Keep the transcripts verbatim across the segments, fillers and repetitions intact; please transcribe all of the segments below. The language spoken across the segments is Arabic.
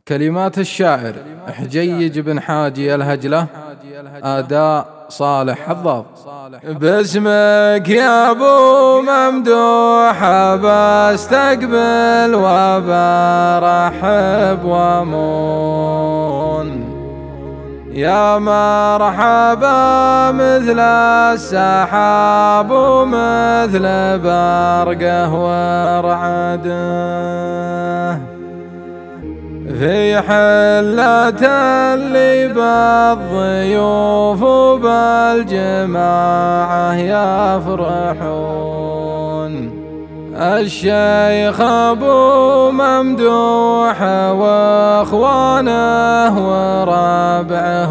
كلمات الشاعر حجيج بن حاجي الهجلة، أداء صالح حضاب. باسمك يا ابو ممدوح بستقبل وبرحب وامون، يا مرحبا مثل السحاب ومثل برقه ورعده، في حلة اللي بالضيوف وبالجماعة يفرحون. الشيخ ابو ممدوح واخوانه وربعه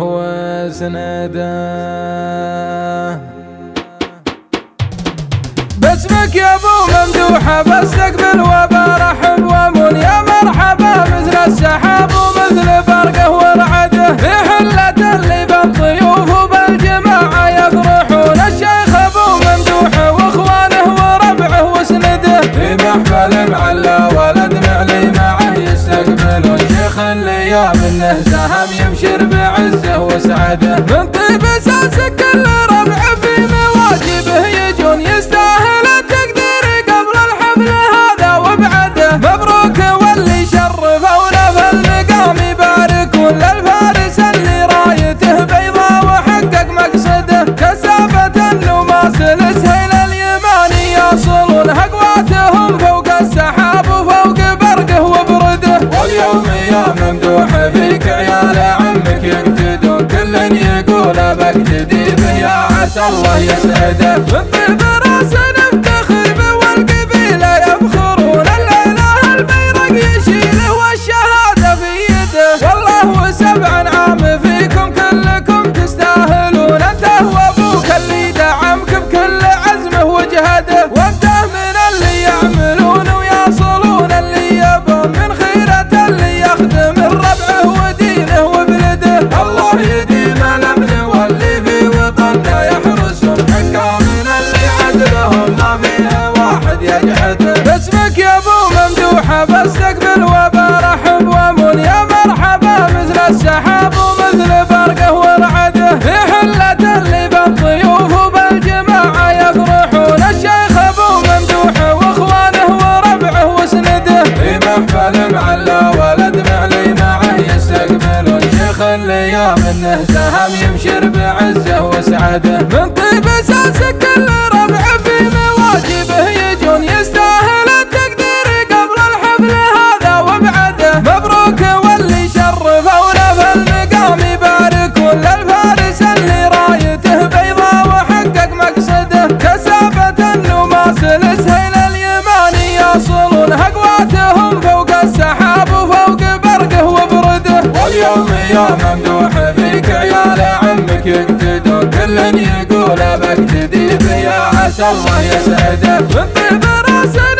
وسنده، باسمك يا ابو ممدوح بستقبل وبرحب وامون، يا مرحبا مثل السحاب ومثل برقه ورعده، في حلة اللي بالضيوف وبالجماعة يفرحون. الشيخ ابو ممدوح واخوانه وربعه وسنده، في محفل معلى ولد معلي معه يستقبلون. شيخ اللي منه سهم يمشر بعزه وسعده، من طيب اساس كل ربع في مواجبه يجون، يستاهل التقدير قبل الحفل هذا وبعده. مبروك واللي شرفونا في المقام يباركون، للفارس اللي رايته بيضاء وحقق مقصده، كثافة النماس لسهيل اليماني يصلون، هقواتهم فوق السحاب وفوق برقه وبرده. واليوم يا ممدوح فيك عيال عمك يقتدون، كل يقول بقتدي به يا عسى الله يسعده. بالطيب راس نفتخر به والقبيلة يفخرون، الليلة البيرق يشيله والشهادة في يده. والله وسبع عام فيكم كلكم تستاهلون، انت وابوك اللي دعمك بكل عزمه وجهده، وانت من اللي يعملون ويصلون اللي يبون، من خيرة اللي يخدم الربعه ودينه وبلده. الله يديم الامن واللي في وطننا يحرسهم، حكامنا اللي عدلهم ما فيه واحد يجحده. باسمك يا ابو ممدوح بستقبل وبرحب وامون، يا مرحبا مثل السحاب ومثل برقه ورعده، في حلة اللي بالضيوف وبالجماعة يفرحون. الشيخ ابو ممدوح واخوانه وربعه وسنده، في محفل معلى ولد معلي معه يستقبلون. شيخ اللي منه سهم يمشر بعزه وسعده، من طيب اساس كل ربع في مواجبه يجون، يستاهل التقدير قبل الحفل هذا وبعده. مبروك واللي شرفونا في المقام يباركون، للفارس اللي رايته بيضاء وحقق مقصده، كثافة النماس لسهيل اليماني يصلون، هقواتهم فوق السحاب وفوق برقه وبرده. واليوم يا ممدوح فيك عيال عمك يقتدون، كل يقول بقتدي به يا عسى الله يسعده. من طيب راس